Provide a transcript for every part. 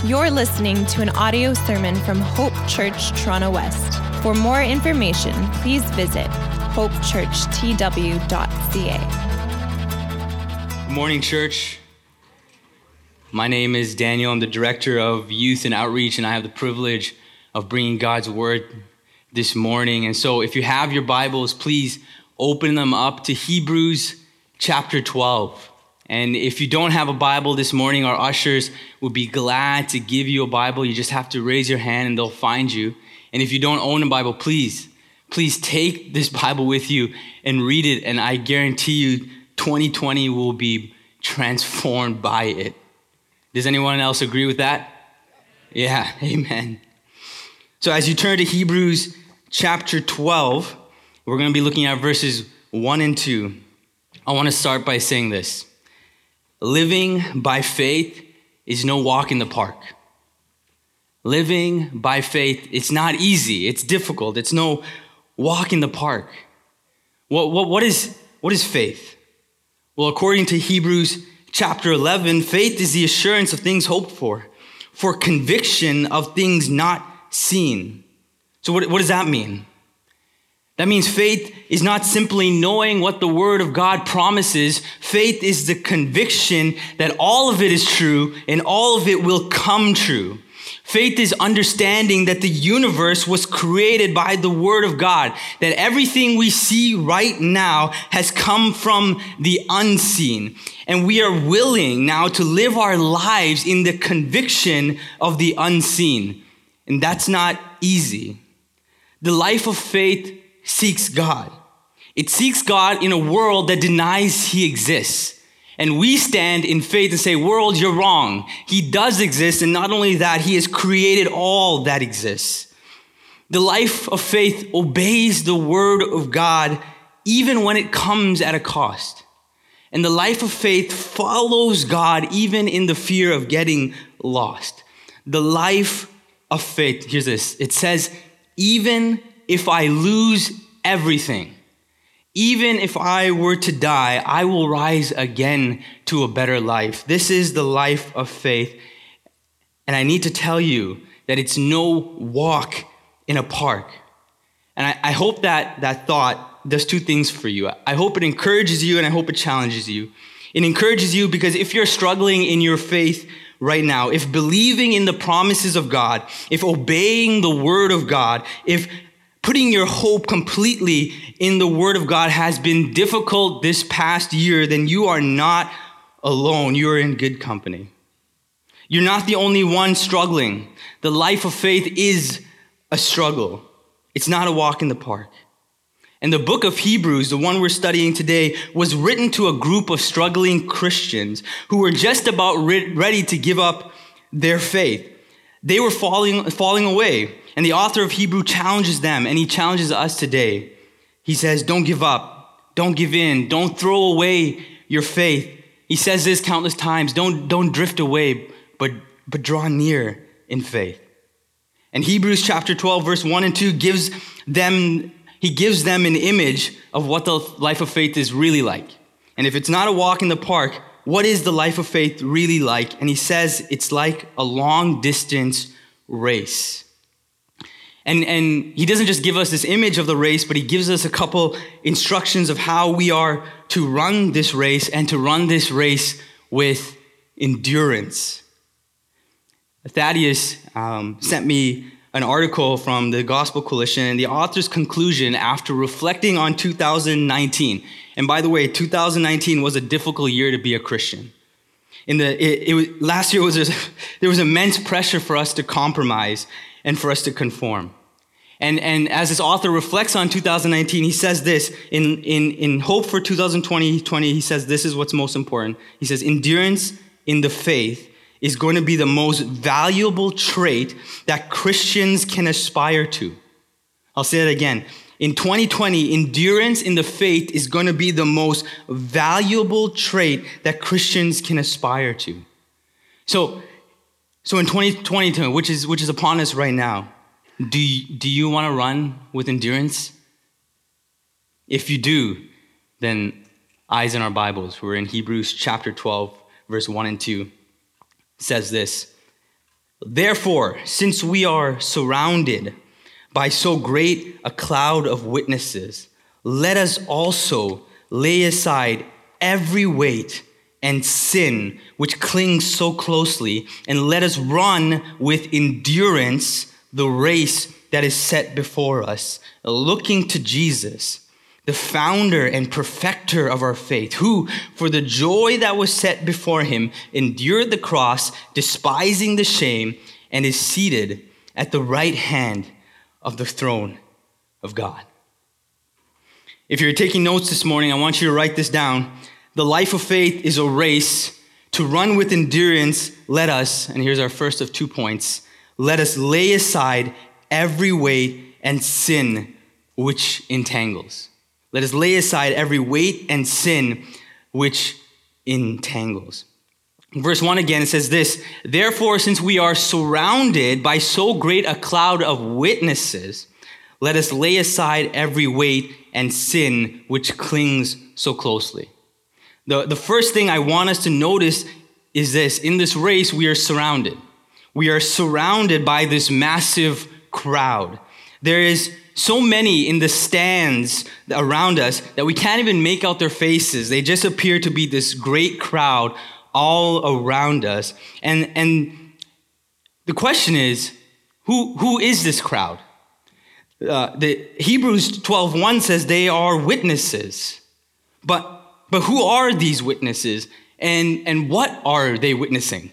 You're listening to an audio sermon from Hope Church Toronto West. For more information, please visit hopechurchtw.ca. Good morning, church. My name is Daniel. I'm the director of youth and outreach, and I have the privilege of bringing God's word this morning. And so if you have your Bibles, please open them up to Hebrews chapter 12. And if you don't have a Bible this morning, our ushers would be glad to give you a Bible. You just have to raise your hand and they'll find you. And if you don't own a Bible, please take this Bible with you and read it. And I guarantee you 2020 will be transformed by it. Does anyone else agree with that? Yeah, amen. So as you turn to Hebrews chapter 12, we're going to be looking at verses 1 and 2. I want to start by saying this. Living by faith is no walk in the park. Living by faith, it's not easy. It's difficult. It's no walk in the park. What is faith? Well, according to Hebrews chapter 11, faith is the assurance of things hoped for conviction of things not seen. So what does that mean? That means faith is not simply knowing what the Word of God promises. Faith is the conviction that all of it is true and all of it will come true. Faith is understanding that the universe was created by the Word of God, that everything we see right now has come from the unseen. And we are willing now to live our lives in the conviction of the unseen. And that's not easy. The life of faith seeks God. It seeks God in a world that denies He exists. And we stand in faith and say, world, you're wrong. He does exist, and not only that, He has created all that exists. The life of faith obeys the Word of God even when it comes at a cost. And the life of faith follows God even in the fear of getting lost. The life of faith, here's this, it says, even if I lose everything, even if I were to die, I will rise again to a better life. This is the life of faith. And I need to tell you that it's no walk in a park. And I hope that thought does two things for you. I hope it encourages you and I hope it challenges you. It encourages you because if you're struggling in your faith right now, if believing in the promises of God, if obeying the Word of God, if putting your hope completely in the Word of God has been difficult this past year, then you are not alone. You are in good company. You're not the only one struggling. The life of faith is a struggle. It's not a walk in the park. And the book of Hebrews, the one we're studying today, was written to a group of struggling Christians who were just about ready to give up their faith. They were falling away. And the author of Hebrew challenges them, and he challenges us today. He says, don't give up. Don't give in. Don't throw away your faith. He says this countless times. Don't drift away, but draw near in faith. And Hebrews chapter 12, verse 1 and 2 gives them an image of what the life of faith is really like. And if it's not a walk in the park, what is the life of faith really like? And he says it's like a long distance race. And he doesn't just give us this image of the race, but he gives us a couple instructions of how we are to run this race and to run this race with endurance. Thaddeus sent me an article from the Gospel Coalition and the author's conclusion after reflecting on 2019. And by the way, 2019 was a difficult year to be a Christian. Last year there was immense pressure for us to compromise and for us to conform. And as this author reflects on 2019, he says this, in hope for 2020, he says this is what's most important. He says, endurance in the faith is going to be the most valuable trait that Christians can aspire to. I'll say that again. In 2020, endurance in the faith is going to be the most valuable trait that Christians can aspire to. So in 2022, which is upon us right now, do you want to run with endurance? If you do, then eyes in our Bibles. We're in Hebrews chapter 12, verse 1 and 2. It says this, Therefore, since we are surrounded by so great a cloud of witnesses, let us also lay aside every weight and sin which clings so closely, and let us run with endurance the race that is set before us, looking to Jesus, the founder and perfecter of our faith, who, for the joy that was set before him, endured the cross, despising the shame, and is seated at the right hand of the throne of God. If you're taking notes this morning, I want you to write this down. The life of faith is a race. To run with endurance, let us, and here's our first of 2 points, let us lay aside every weight and sin which entangles. Let us lay aside every weight and sin which entangles. Verse 1 again, it says this, therefore, since we are surrounded by so great a cloud of witnesses, let us lay aside every weight and sin which clings so closely. The first thing I want us to notice is this. In this race, we are surrounded. We are surrounded by this massive crowd. There is so many in the stands around us that we can't even make out their faces. They just appear to be this great crowd all around us. And the question is, who is this crowd? The Hebrews 12:1 says they are witnesses. But who are these witnesses, and what are they witnessing?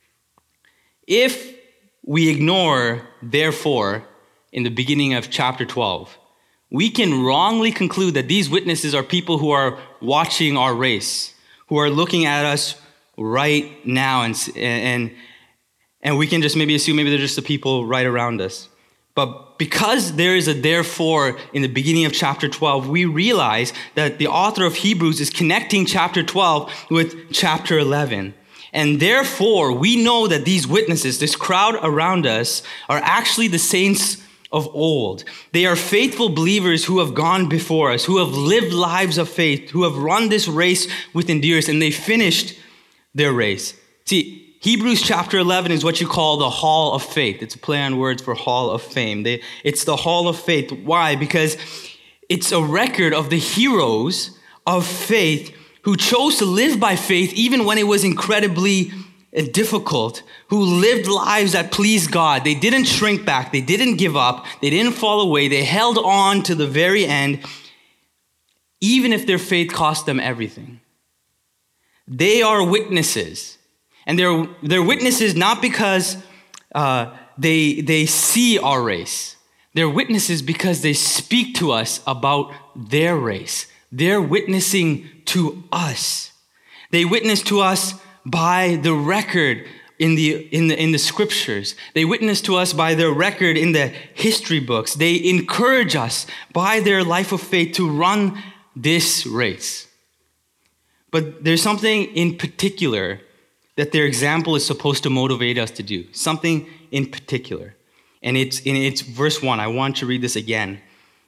If we ignore, therefore, in the beginning of chapter 12, we can wrongly conclude that these witnesses are people who are watching our race, who are looking at us right now, and we can just maybe assume maybe they're just the people right around us. But because there is a therefore in the beginning of chapter 12, we realize that the author of Hebrews is connecting chapter 12 with chapter 11. And therefore, we know that these witnesses, this crowd around us, are actually the saints of old. They are faithful believers who have gone before us, who have lived lives of faith, who have run this race with endurance, and they finished their race. See, Hebrews chapter 11 is what you call the Hall of Faith. It's a play on words for Hall of Fame. It's the Hall of Faith. Why? Because it's a record of the heroes of faith who chose to live by faith even when it was incredibly difficult, who lived lives that pleased God. They didn't shrink back. They didn't give up. They didn't fall away. They held on to the very end, even if their faith cost them everything. They are witnesses. And they're witnesses not because they see our race. They're witnesses because they speak to us about their race. They're witnessing to us. They witness to us by the record in the scriptures. They witness to us by their record in the history books. They encourage us by their life of faith to run this race. But there's something in particular that their example is supposed to motivate us to do. Something in particular. And it's verse 1. I want to read this again.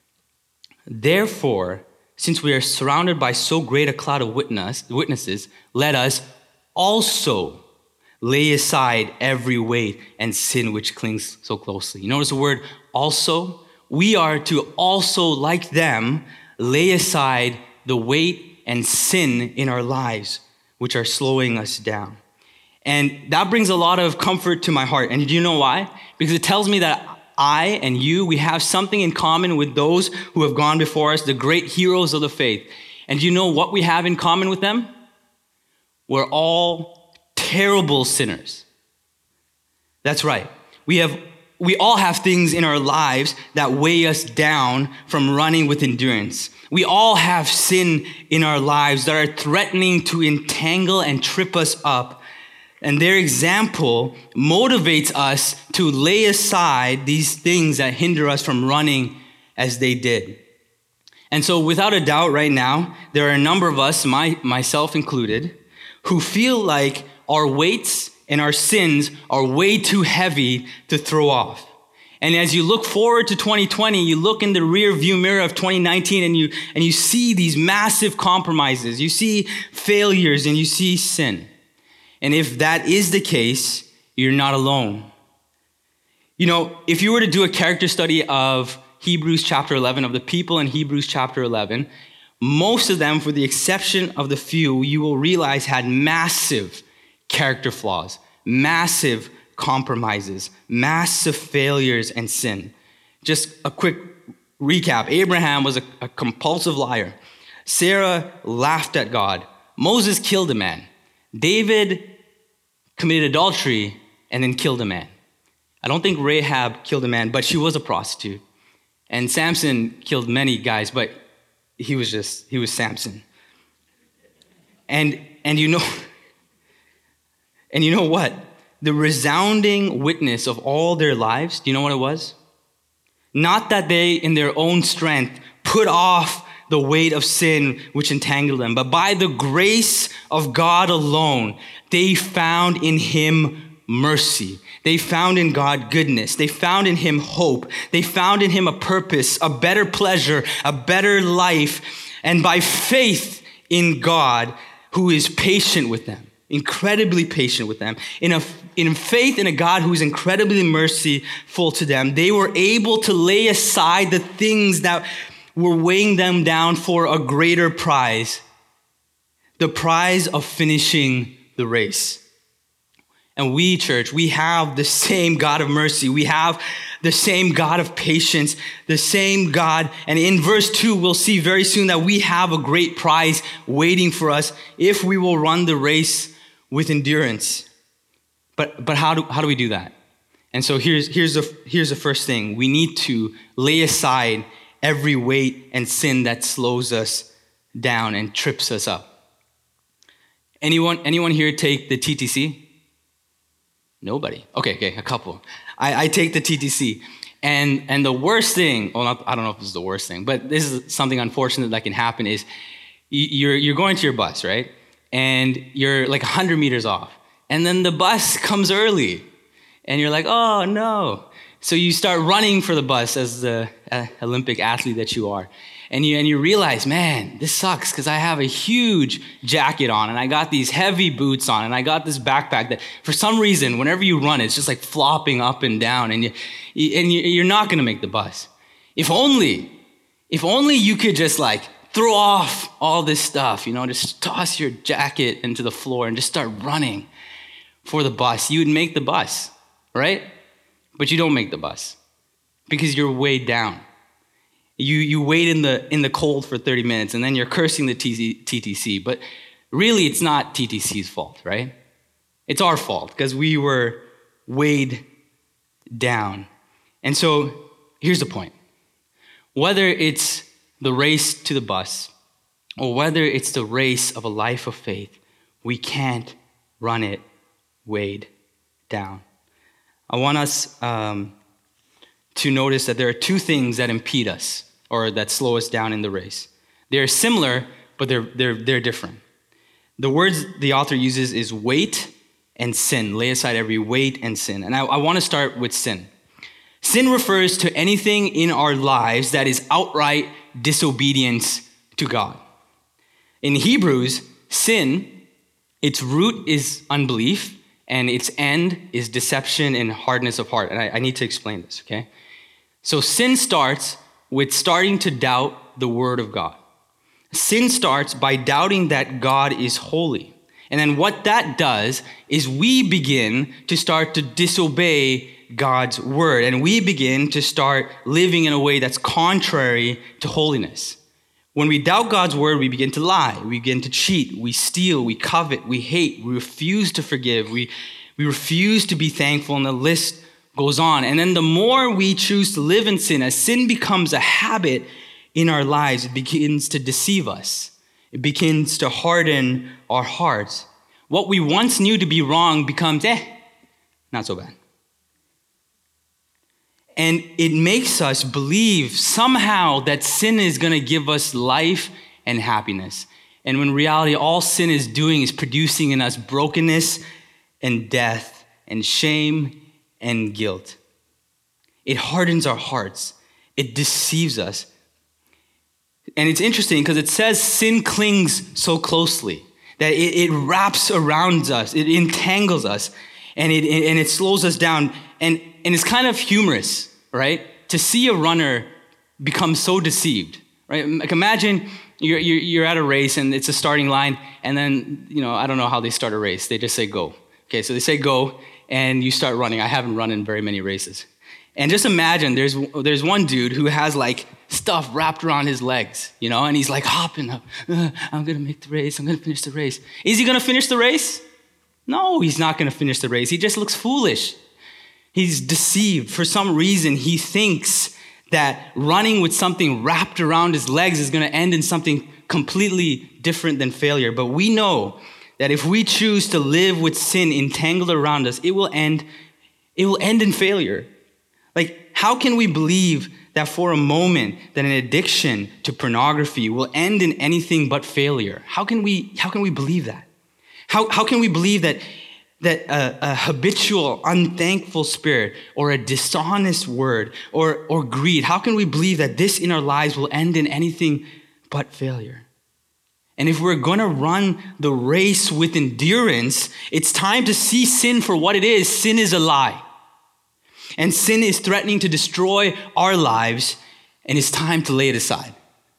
Therefore, since we are surrounded by so great a cloud of witnesses, let us also lay aside every weight and sin which clings so closely. You notice the word also? We are to also, like them, lay aside the weight and sin in our lives which are slowing us down. And that brings a lot of comfort to my heart. And do you know why? Because it tells me that I and you, we have something in common with those who have gone before us, the great heroes of the faith. And do you know what we have in common with them? We're all terrible sinners. That's right. We all have things in our lives that weigh us down from running with endurance. We all have sin in our lives that are threatening to entangle and trip us up. And their example motivates us to lay aside these things that hinder us from running as they did. And so without a doubt right now, there are a number of us, myself included, who feel like our weights and our sins are way too heavy to throw off. And as you look forward to 2020, you look in the rear view mirror of 2019 and you see these massive compromises, you see failures, and you see sin. And if that is the case, you're not alone. You know, if you were to do a character study of Hebrews chapter 11, of the people in Hebrews chapter 11, most of them, for the exception of the few, you will realize had massive character flaws, massive compromises, massive failures and sin. Just a quick recap. Abraham was a compulsive liar. Sarah laughed at God. Moses killed a man. David committed adultery and then killed a man. I don't think Rahab killed a man, but she was a prostitute. And Samson killed many guys, but he was Samson. And you know what? The resounding witness of all their lives, do you know what it was? Not that they, in their own strength, put off the weight of sin which entangled them, but by the grace of God alone, they found in him mercy. They found in God goodness. They found in him hope. They found in him a purpose, a better pleasure, a better life. And by faith in God, who is patient with them, incredibly patient with them, in faith in a God who is incredibly merciful to them, they were able to lay aside the things that were weighing them down for a greater prize, the prize of finishing the race. And we, church, we have the same God of mercy. We have the same God of patience, the same God. And in verse 2, we'll see very soon that we have a great prize waiting for us if we will run the race with endurance. But how do we do that? And so here's the first thing. We need to lay aside every weight and sin that slows us down and trips us up. Anyone here take the TTC? Nobody. Okay, a couple. I take the TTC. And the worst thing, I don't know if this is the worst thing, but this is something unfortunate that can happen is you're going to your bus, right? And you're like 100 meters off. And then the bus comes early. And you're like, oh no. So you start running for the bus as the Olympic athlete that you are. And you realize, man, this sucks because I have a huge jacket on and I got these heavy boots on and I got this backpack that for some reason, whenever you run, it's just like flopping up and down and you're not going to make the bus. If only you could just like throw off all this stuff, just toss your jacket into the floor and just start running for the bus. You would make the bus, right? But you don't make the bus because you're weighed down. You wait in the cold for 30 minutes and then you're cursing the TTC. But really, it's not TTC's fault, right? It's our fault because we were weighed down. And so here's the point. Whether it's the race to the bus or whether it's the race of a life of faith, we can't run it weighed down. I want us to notice that there are two things that impede us or that slow us down in the race. They're similar, but they're different. The words the author uses is weight and sin. Lay aside every weight and sin. And I want to start with sin. Sin refers to anything in our lives that is outright disobedience to God. In Hebrews, sin, its root is unbelief, and its end is deception and hardness of heart. And I need to explain this, okay? So sin starts with starting to doubt the word of God. Sin starts by doubting that God is holy. And then what that does is we begin to start to disobey God's word. And we begin to start living in a way that's contrary to holiness. When we doubt God's word, we begin to lie. We begin to cheat. We steal. We covet. We hate. We refuse to forgive. We refuse to be thankful. And the list goes on. And then the more we choose to live in sin, as sin becomes a habit in our lives, it begins to deceive us. It begins to harden our hearts. What we once knew to be wrong becomes, not so bad. And it makes us believe somehow that sin is going to give us life and happiness. And when in reality, all sin is doing is producing in us brokenness and death and shame and guilt. It hardens our hearts. It deceives us. And it's interesting because it says sin clings so closely that it wraps around us. It entangles us and it slows us down. And it's kind of humorous, right? To see a runner become so deceived, right? Like imagine you're at a race and it's a starting line, and then, I don't know how they start a race. They just say go. Okay, so they say go, and you start running. I haven't run in very many races. And just imagine there's one dude who has like stuff wrapped around his legs, and he's like hopping up. I'm gonna make the race. I'm gonna finish the race. Is he gonna finish the race? No, he's not gonna finish the race. He just looks foolish. He's deceived. For some reason, he thinks that running with something wrapped around his legs is gonna end in something completely different than failure. But we know that if we choose to live with sin entangled around us, it will end in failure. Like, how can we believe that for a moment that an addiction to pornography will end in anything but failure? How can we believe that? How can we believe that a habitual, unthankful spirit or a dishonest word or greed, how can we believe that this in our lives will end in anything but failure? And if we're going to run the race with endurance, it's time to see sin for what it is. Sin is a lie. And sin is threatening to destroy our lives, and it's time to lay it aside.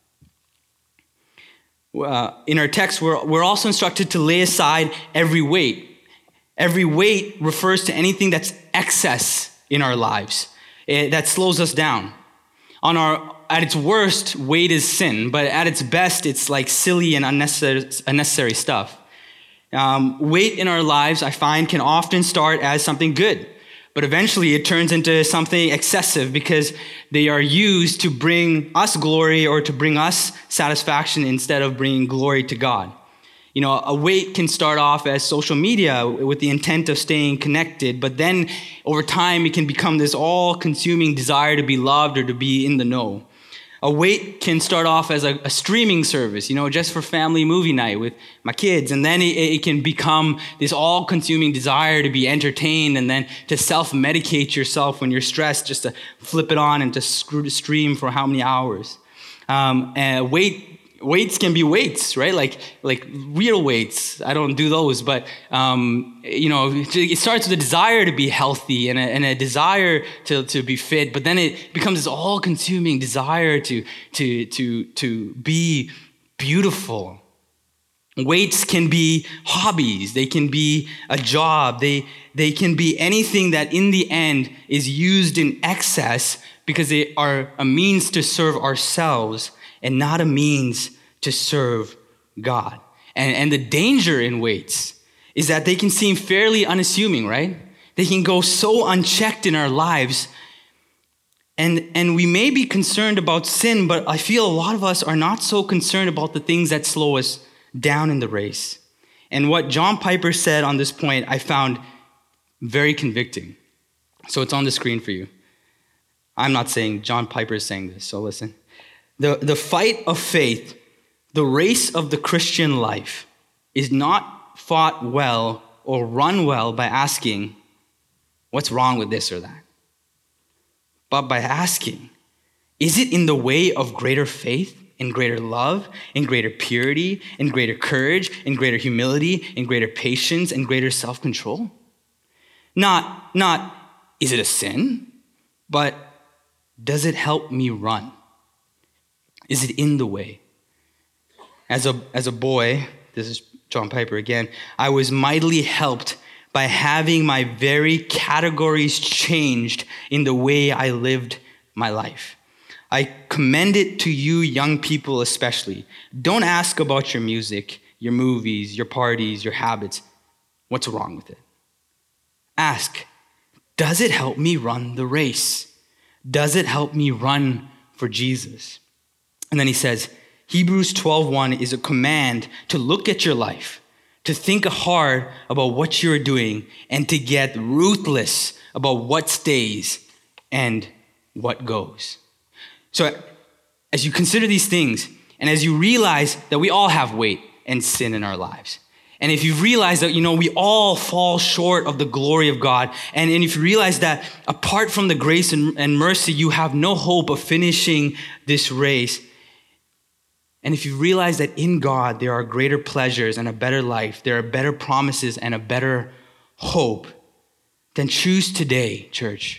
In our text, we're also instructed to lay aside every weight. Every weight refers to anything that's excess in our lives, that slows us down. At its worst, weight is sin, but at its best, it's like silly and unnecessary stuff. Weight in our lives, I find, can often start as something good, but eventually it turns into something excessive because they are used to bring us glory or to bring us satisfaction instead of bringing glory to God. A weight can start off as social media with the intent of staying connected, but then over time it can become this all-consuming desire to be loved or to be in the know. A weight can start off as a streaming service, just for family movie night with my kids. And then it can become this all-consuming desire to be entertained and then to self-medicate yourself when you're stressed, just to flip it on and to stream for how many hours. Weights can be weights, right? Like real weights. I don't do those, but it starts with a desire to be healthy and a desire to be fit, but then it becomes this all-consuming desire to be beautiful. Weights can be hobbies. They can be a job. They can be anything that in the end is used in excess because they are a means to serve ourselves and not a means to serve God. And the danger in weights is that they can seem fairly unassuming, right? They can go so unchecked in our lives. And we may be concerned about sin, but I feel a lot of us are not so concerned about the things that slow us down in the race. And what John Piper said on this point, I found very convicting. So it's on the screen for you. I'm not saying John Piper is saying this, so listen. The fight of faith, the race of the Christian life, is not fought well or run well by asking, what's wrong with this or that? But by asking, is it in the way of greater faith, in greater love, in greater purity, in greater courage, in greater humility, in greater patience, and greater self-control? Not, is it a sin? But does it help me run? Is it in the way? As a boy, this is John Piper again, I was mightily helped by having my very categories changed in the way I lived my life. I commend it to you young people especially. Don't ask about your music, your movies, your parties, your habits. What's wrong with it? Ask, does it help me run the race? Does it help me run for Jesus? And then he says, Hebrews 12:1 is a command to look at your life, to think hard about what you're doing, and to get ruthless about what stays and what goes. So as you consider these things, and as you realize that we all have weight and sin in our lives, and if you realize that, we all fall short of the glory of God, and if you realize that apart from the grace and mercy, you have no hope of finishing this race, and if you realize that in God there are greater pleasures and a better life, there are better promises and a better hope, then choose today, church,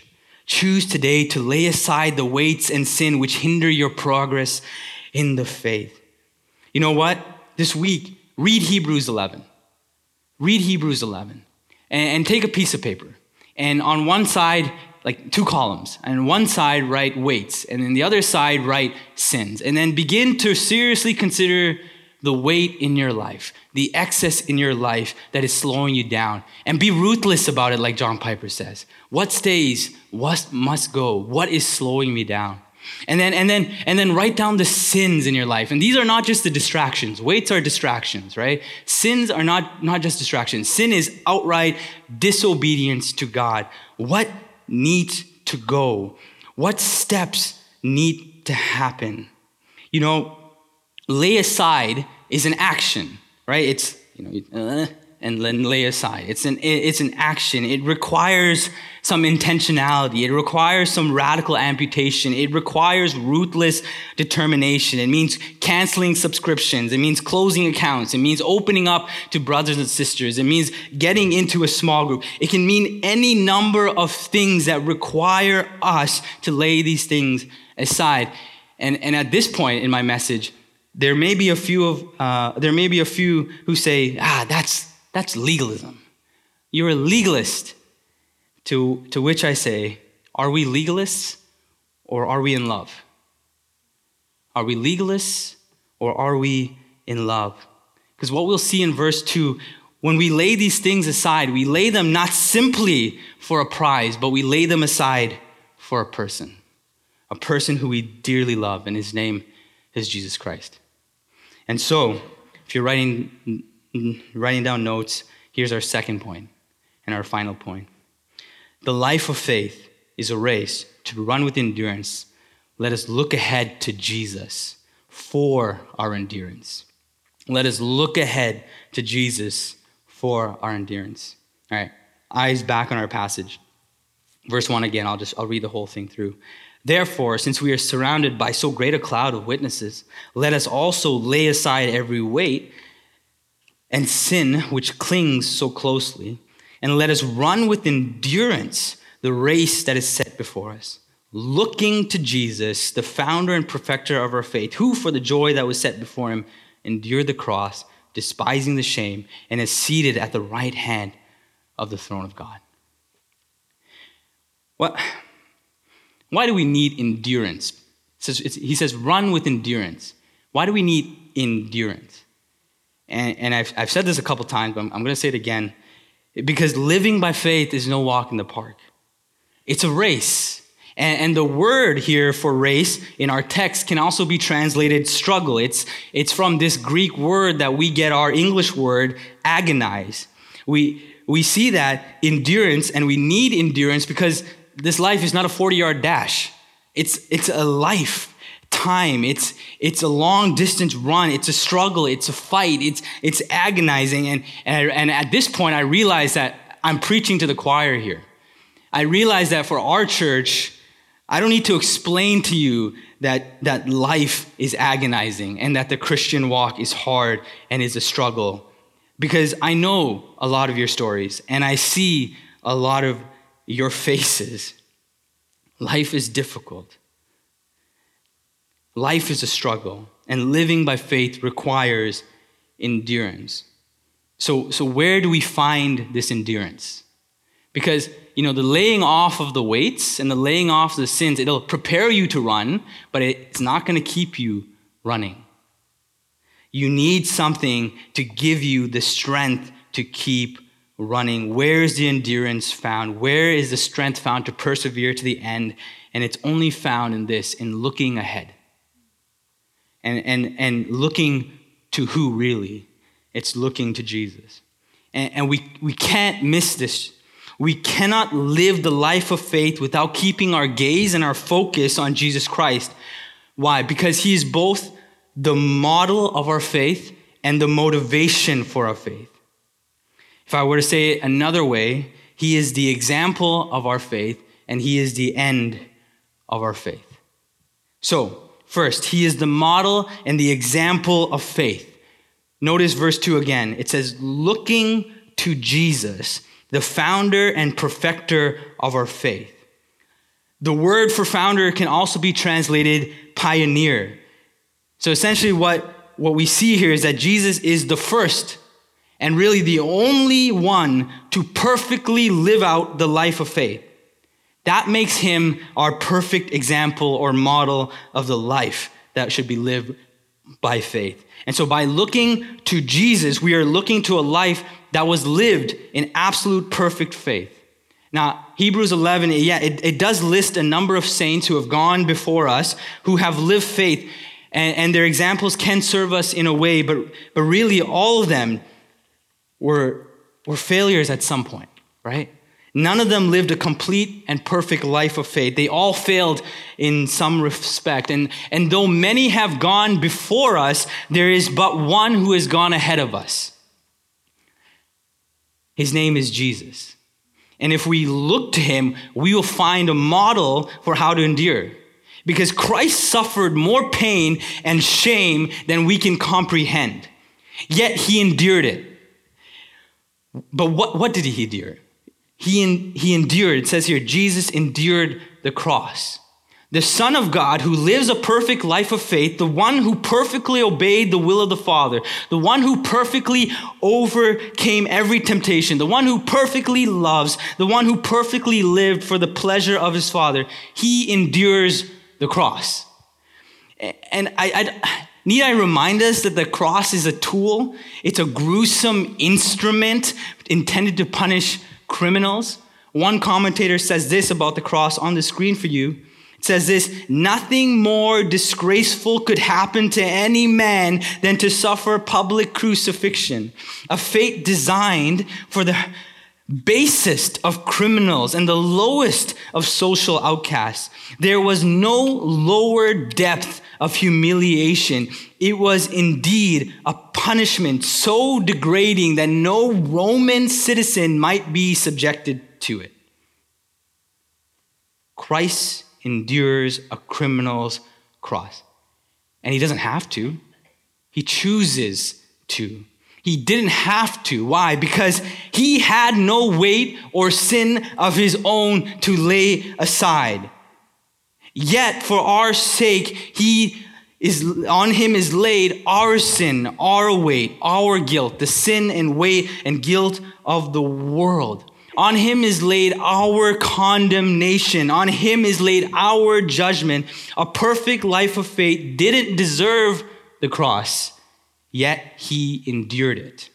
Choose today to lay aside the weights and sin which hinder your progress in the faith. You know what? This week, read Hebrews 11. Read Hebrews 11 and take a piece of paper. And on one side, like 2 columns, and on one side write weights, and then the other side write sins. And then begin to seriously consider the weight in your life, the excess in your life that is slowing you down. And be ruthless about it, like John Piper says. What stays? What must go? What is slowing me down? And then write down the sins in your life. And these are not just the distractions. Weights are distractions, right? Sins are not just distractions. Sin is outright disobedience to God. What needs to go? What steps need to happen? You know, lay aside is an action, right? It's, and then lay aside. It's an action. It requires some intentionality. It requires some radical amputation. It requires ruthless determination. It means canceling subscriptions. It means closing accounts. It means opening up to brothers and sisters. It means getting into a small group. It can mean any number of things that require us to lay these things aside. And at this point in my message, there may be a few who say, that's legalism. You're a legalist. To which I say, are we legalists or are we in love? Are we legalists or are we in love? Because what we'll see in verse 2, when we lay these things aside, we lay them not simply for a prize, but we lay them aside for a person who we dearly love, and his name is Jesus Christ. And so, if you're writing down notes, here's our second point and our final point. The life of faith is a race to run with endurance. Let us look ahead to Jesus for our endurance. Let us look ahead to Jesus for our endurance. All right, eyes back on our passage. Verse 1 again, I'll read the whole thing through. Therefore, since we are surrounded by so great a cloud of witnesses, let us also lay aside every weight and sin which clings so closely, and let us run with endurance the race that is set before us, looking to Jesus, the founder and perfecter of our faith, who for the joy that was set before him endured the cross, despising the shame, and is seated at the right hand of the throne of God. Why do we need endurance? He says, run with endurance. Why do we need endurance? And I've said this a couple times, but I'm going to say it again. Because living by faith is no walk in the park. It's a race. And the word here for race in our text can also be translated struggle. It's from this Greek word that we get our English word agonize. We see that endurance, and we need endurance because this life is not a 40-yard dash. It's a lifetime. It's a long distance run. It's a struggle. It's a fight. It's agonizing. And at this point, I realize that I'm preaching to the choir here. I realize that for our church, I don't need to explain to you that life is agonizing and that the Christian walk is hard and is a struggle, because I know a lot of your stories and I see a lot of your faces. Life is difficult. Life is a struggle, and living by faith requires endurance. So where do we find this endurance? Because, the laying off of the weights and the laying off of the sins, it'll prepare you to run, but it's not going to keep you running. You need something to give you the strength to keep running. Where is the endurance found? Where is the strength found to persevere to the end? And it's only found in looking ahead. And looking to who really? It's looking to Jesus. And we can't miss this. We cannot live the life of faith without keeping our gaze and our focus on Jesus Christ. Why? Because he is both the model of our faith and the motivation for our faith. If I were to say it another way, he is the example of our faith and he is the end of our faith. So, first, he is the model and the example of faith. Notice verse 2 again. It says, looking to Jesus, the founder and perfecter of our faith. The word for founder can also be translated pioneer. So essentially what we see here is that Jesus is the first and really the only one to perfectly live out the life of faith. That makes him our perfect example or model of the life that should be lived by faith. And so by looking to Jesus, we are looking to a life that was lived in absolute perfect faith. Now, Hebrews 11, it does list a number of saints who have gone before us, who have lived faith, and their examples can serve us in a way, but really all of them were failures at some point, right? None of them lived a complete and perfect life of faith. They all failed in some respect. And though many have gone before us, there is but one who has gone ahead of us. His name is Jesus. And if we look to him, we will find a model for how to endure. Because Christ suffered more pain and shame than we can comprehend. Yet he endured it. But what did he endure? He endured, it says here, Jesus endured the cross. The Son of God who lives a perfect life of faith, the one who perfectly obeyed the will of the Father, the one who perfectly overcame every temptation, the one who perfectly loves, the one who perfectly lived for the pleasure of his Father, he endures the cross. And need I remind us that the cross is a tool? It's a gruesome instrument intended to punish criminals. One commentator says this about the cross on the screen for you. It says this: nothing more disgraceful could happen to any man than to suffer public crucifixion, a fate designed for the basest of criminals and the lowest of social outcasts. There was no lower depth of humiliation. It was indeed a punishment so degrading that no Roman citizen might be subjected to it. Christ endures a criminal's cross. And he doesn't have to. He chooses to. He didn't have to. Why? Because he had no weight or sin of his own to lay aside. Yet, for our sake, on him is laid our sin, our weight, our guilt, the sin and weight and guilt of the world. On him is laid our condemnation. On him is laid our judgment. A perfect life of faith didn't deserve the cross, yet he endured it.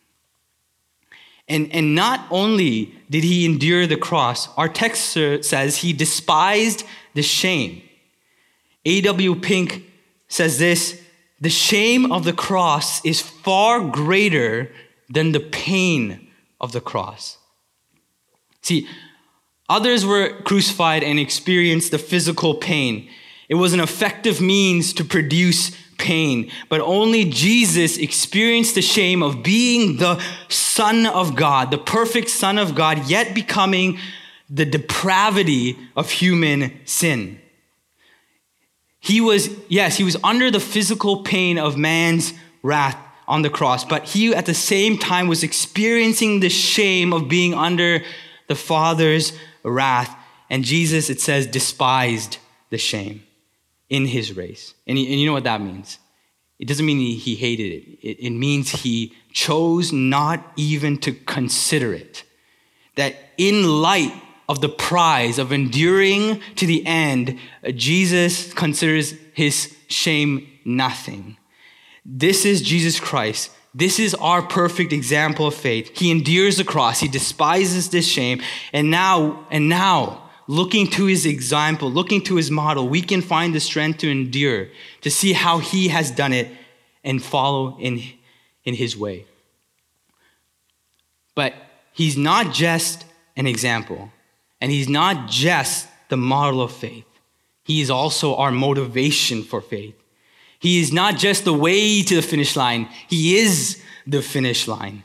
And not only did he endure the cross, our text says he despised the shame. A.W. Pink says this: the shame of the cross is far greater than the pain of the cross. See, others were crucified and experienced the physical pain. It was an effective means to produce pain, but only Jesus experienced the shame of being the Son of God, the perfect Son of God, yet becoming the depravity of human sin. He was under the physical pain of man's wrath on the cross, but he at the same time was experiencing the shame of being under the Father's wrath. And Jesus, it says, despised the shame in his race. And you know what that means? It doesn't mean he hated it. It means he chose not even to consider it. That in light of the prize of enduring to the end, Jesus considers his shame nothing. This is Jesus Christ. This is our perfect example of faith. He endures the cross. He despises this shame. And now, looking to his example, looking to his model, we can find the strength to endure, to see how he has done it and follow in his way. But he's not just an example, and he's not just the model of faith. He is also our motivation for faith. He is not just the way to the finish line. He is the finish line.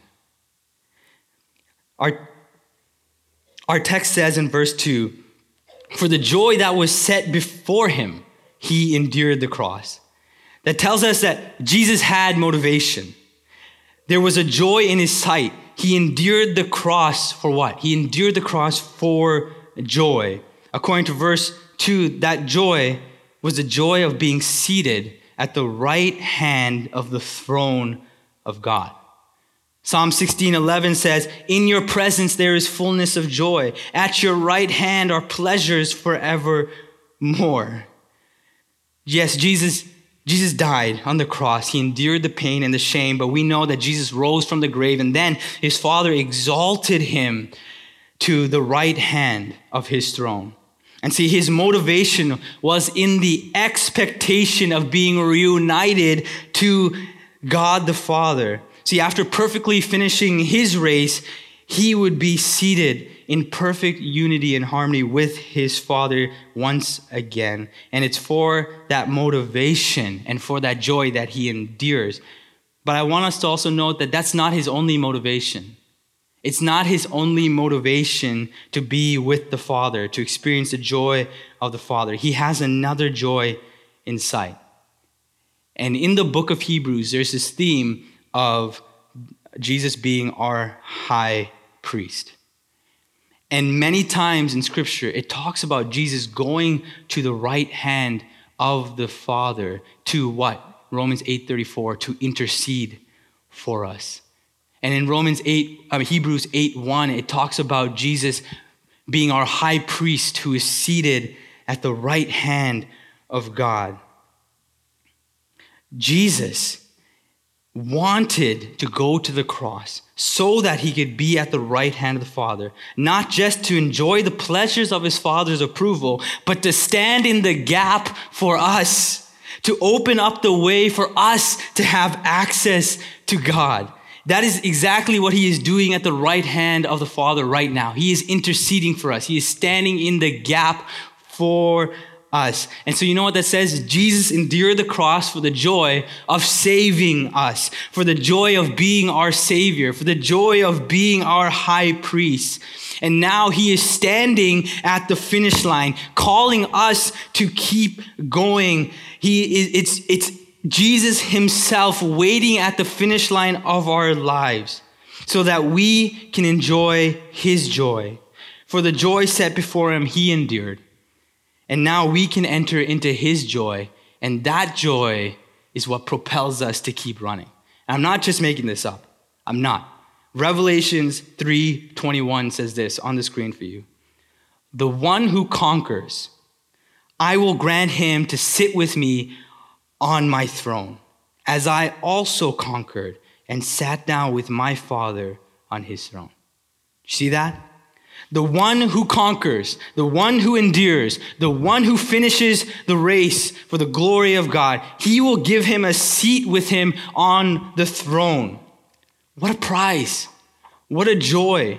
Our text says in verse 2, for the joy that was set before him, he endured the cross. That tells us that Jesus had motivation. There was a joy in his sight. He endured the cross for what? He endured the cross for joy. According to verse 2, that joy was the joy of being seated at the right hand of the throne of God. Psalm 16:11 says, "In your presence there is fullness of joy. At your right hand are pleasures forevermore." Yes, Jesus died on the cross. He endured the pain and the shame, but we know that Jesus rose from the grave, and then his Father exalted him to the right hand of his throne. And see, his motivation was in the expectation of being reunited to God the Father. See, after perfectly finishing his race, he would be seated in perfect unity and harmony with his Father once again. And it's for that motivation and for that joy that he endures. But I want us to also note that that's not his only motivation. It's not his only motivation to be with the Father, to experience the joy of the Father. He has another joy in sight. And in the book of Hebrews, there's this theme of Jesus being our high priest. And many times in Scripture, it talks about Jesus going to the right hand of the Father to what? Romans 8:34, to intercede for us. And in Hebrews 8:1, it talks about Jesus being our high priest who is seated at the right hand of God. Jesus wanted to go to the cross so that he could be at the right hand of the Father, not just to enjoy the pleasures of his Father's approval, but to stand in the gap for us, to open up the way for us to have access to God. That is exactly what he is doing at the right hand of the Father right now. He is interceding for us. He is standing in the gap for us. And so you know what that says? Jesus endured the cross for the joy of saving us, for the joy of being our Savior, for the joy of being our high priest. And now he is standing at the finish line, calling us to keep going. It's Jesus himself waiting at the finish line of our lives so that we can enjoy his joy. For the joy set before him, he endured. And now we can enter into his joy, and that joy is what propels us to keep running. And I'm not just making this up. I'm not. Revelations 3:21 says this on the screen for you. "The one who conquers, I will grant him to sit with me on my throne, as I also conquered and sat down with my Father on his throne." You see that? The one who conquers, the one who endures, the one who finishes the race for the glory of God, he will give him a seat with him on the throne. What a prize. What a joy.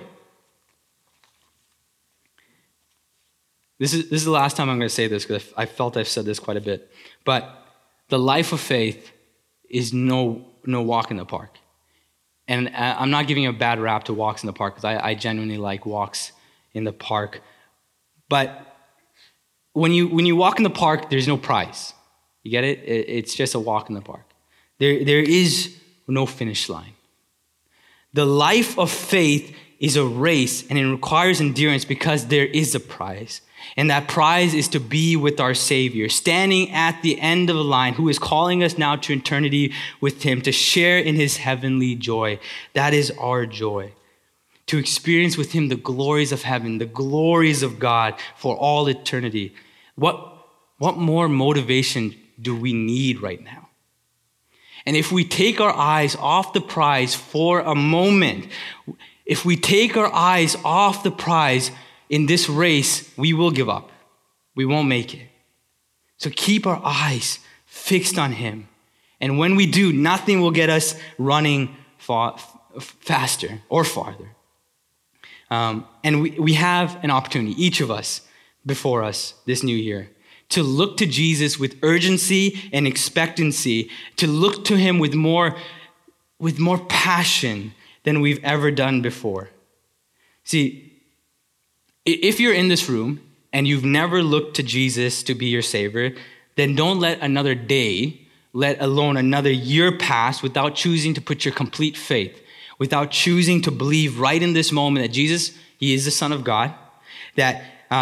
This is the last time I'm going to say this because I felt I've said this quite a bit. But the life of faith is no walk in the park. And I'm not giving a bad rap to walks in the park because I genuinely like walks in the park. But when you walk in the park, there's no prize. You get it? It's just a walk in the park. There is no finish line. The life of faith is a race, and it requires endurance because there is a prize. And that prize is to be with our Savior, standing at the end of the line, who is calling us now to eternity with him, to share in his heavenly joy. That is our joy. To experience with him the glories of heaven, the glories of God for all eternity. What more motivation do we need right now? And if we take our eyes off the prize for a moment, if we take our eyes off the prize in this race, we will give up. We won't make it. So keep our eyes fixed on him. And when we do, nothing will get us running faster or farther. And we have an opportunity, each of us, before us this new year, to look to Jesus with urgency and expectancy, to look to him with more passion than we've ever done before. See, if you're in this room and you've never looked to Jesus to be your Savior, then don't let another day, let alone another year pass without choosing to put your complete faith, without choosing to believe right in this moment that Jesus, he is the Son of God, that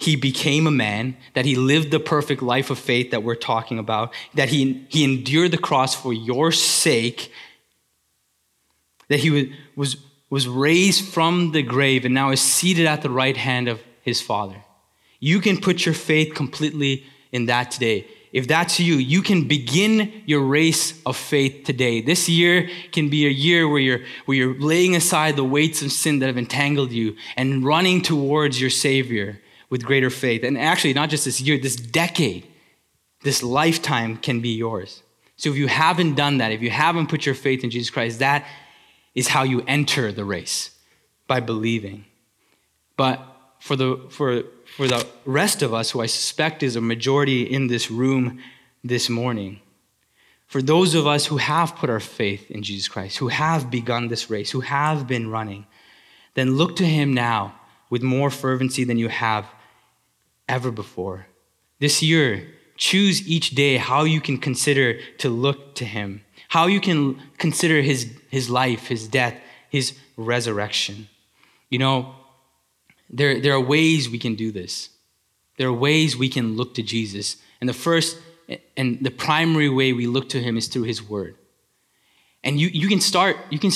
he became a man, that he lived the perfect life of faith that we're talking about, that he endured the cross for your sake, that he was raised from the grave and now is seated at the right hand of his Father. You can put your faith completely in that today. If that's you, you can begin your race of faith today. This year can be a year where you're laying aside the weights of sin that have entangled you and running towards your Savior with greater faith. And actually, not just this year, this decade, this lifetime can be yours. So if you haven't done that, if you haven't put your faith in Jesus Christ, that is how you enter the race, by believing. But for the rest of us, who I suspect is a majority in this room this morning, for those of us who have put our faith in Jesus Christ, who have begun this race, who have been running, then look to him now with more fervency than you have ever before. This year, choose each day how you can consider to look to him, how you can consider his life, his death, his resurrection. You know, there are ways we can do this. There are ways we can look to Jesus. And the first and the primary way we look to him is through his word. And you can start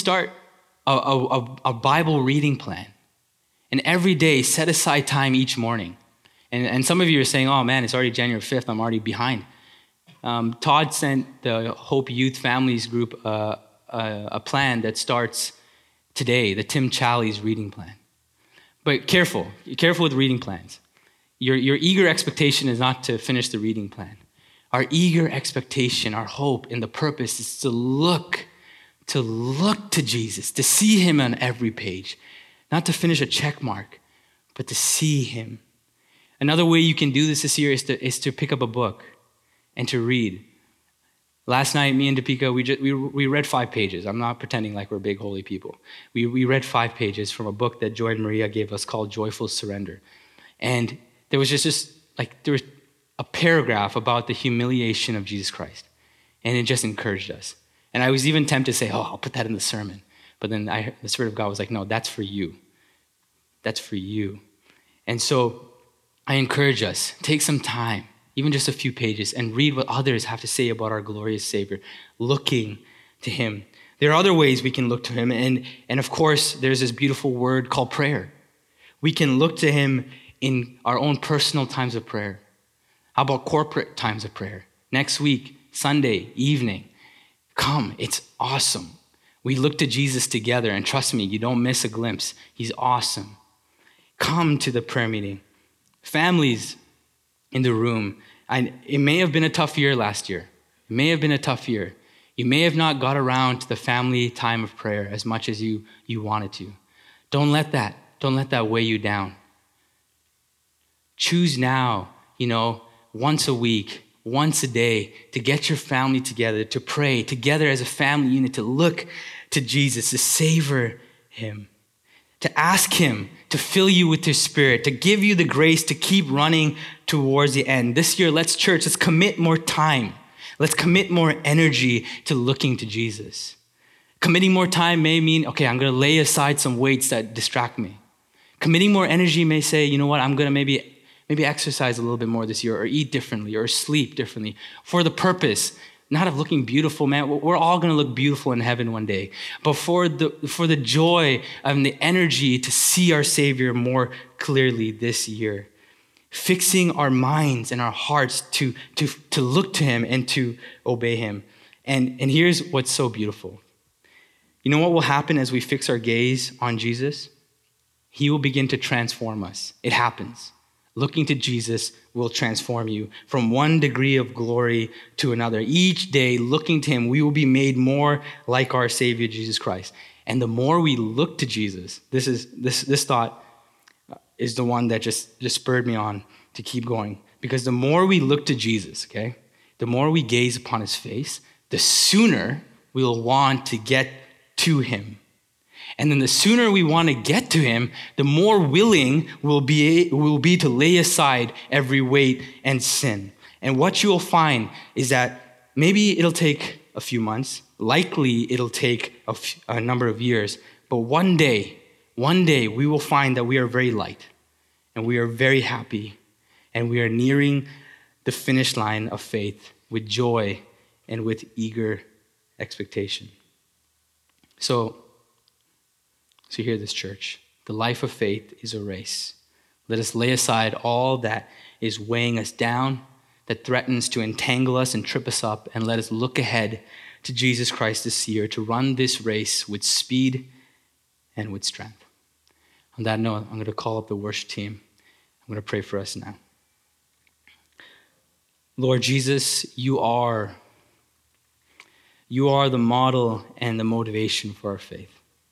a Bible reading plan. And every day, set aside time each morning. And some of you are saying, oh man, it's already January 5th, I'm already behind. Todd sent the Hope Youth Families Group a plan that starts today, the Tim Challies reading plan. But careful with reading plans. Your eager expectation is not to finish the reading plan. Our eager expectation, our hope, and the purpose is to look to Jesus, to see him on every page. Not to finish a check mark, but to see him. Another way you can do this year is to pick up a book and to read. Last night, me and Deepika, we read 5 pages. I'm not pretending like we're big holy people. We read 5 pages from a book that Joy and Maria gave us called Joyful Surrender. And there was there was a paragraph about the humiliation of Jesus Christ. And it just encouraged us. And I was even tempted to say, oh, I'll put that in the sermon. But then the Spirit of God was like, no, that's for you. That's for you. And so I encourage us, take some time, even just a few pages, and read what others have to say about our glorious Savior, looking to him. There are other ways we can look to him. And of course, there's this beautiful word called prayer. We can look to him in our own personal times of prayer. How about corporate times of prayer? Next week, Sunday evening, come, it's awesome. We look to Jesus together, and trust me, you don't miss a glimpse. He's awesome. Come to the prayer meeting. Families in the room, it may have been a tough year last year. It may have been a tough year. You may have not got around to the family time of prayer as much as you wanted to. Don't let that weigh you down. Choose now, once a week, once a day, to get your family together, to pray together as a family unit, to look to Jesus, to savor him, to ask him to fill you with his Spirit, to give you the grace to keep running towards the end. This year, let's commit more time. Let's commit more energy to looking to Jesus. Committing more time may mean, okay, I'm going to lay aside some weights that distract me. Committing more energy may say, you know what, I'm going to maybe exercise a little bit more this year, or eat differently, or sleep differently, for the purpose not of looking beautiful, man. We're all going to look beautiful in heaven one day, but for the joy and the energy to see our Savior more clearly this year. Fixing our minds and our hearts to look to him and to obey him. And here's what's so beautiful. You know what will happen as we fix our gaze on Jesus? He will begin to transform us. It happens. Looking to Jesus will transform you from one degree of glory to another. Each day, looking to him, we will be made more like our Savior, Jesus Christ. And the more we look to Jesus, this thought is the one that just spurred me on to keep going. Because the more we look to Jesus, okay, the more we gaze upon his face, the sooner we'll want to get to him. And then the sooner we want to get to him, the more willing we'll be to lay aside every weight and sin. And what you'll find is that maybe it'll take a few months, likely it'll take a number of years, but one day we will find that we are very light. and we are very happy, and we are nearing the finish line of faith with joy and with eager expectation. So hear this, church. The life of faith is a race. Let us lay aside all that is weighing us down, that threatens to entangle us and trip us up, and let us look ahead to Jesus Christ this year to run this race with speed and with strength. On that note, I'm going to call up the worship team. I'm going to pray for us now. Lord Jesus, you are the model and the motivation for our faith.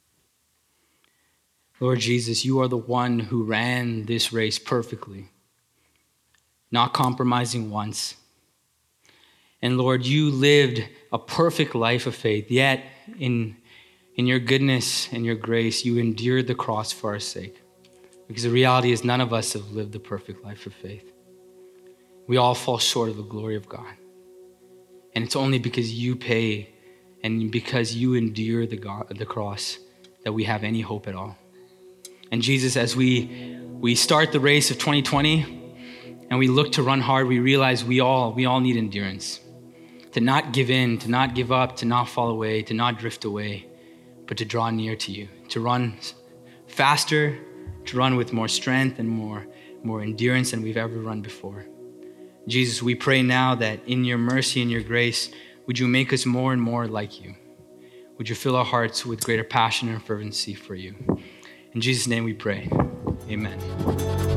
Lord Jesus, you are the one who ran this race perfectly, not compromising once. And Lord, you lived a perfect life of faith, yet in your goodness and your grace, you endured the cross for our sake. Because the reality is none of us have lived the perfect life of faith. We all fall short of the glory of God. And it's only because you pay and because you endure the cross that we have any hope at all. And Jesus, as we start the race of 2020 and we look to run hard, we realize we all need endurance. To not give in, to not give up, to not fall away, to not drift away, but to draw near to you, to run faster, to run with more strength and more endurance than we've ever run before. Jesus, we pray now that in your mercy and your grace, would you make us more and more like you? Would you fill our hearts with greater passion and fervency for you? In Jesus' name we pray. Amen.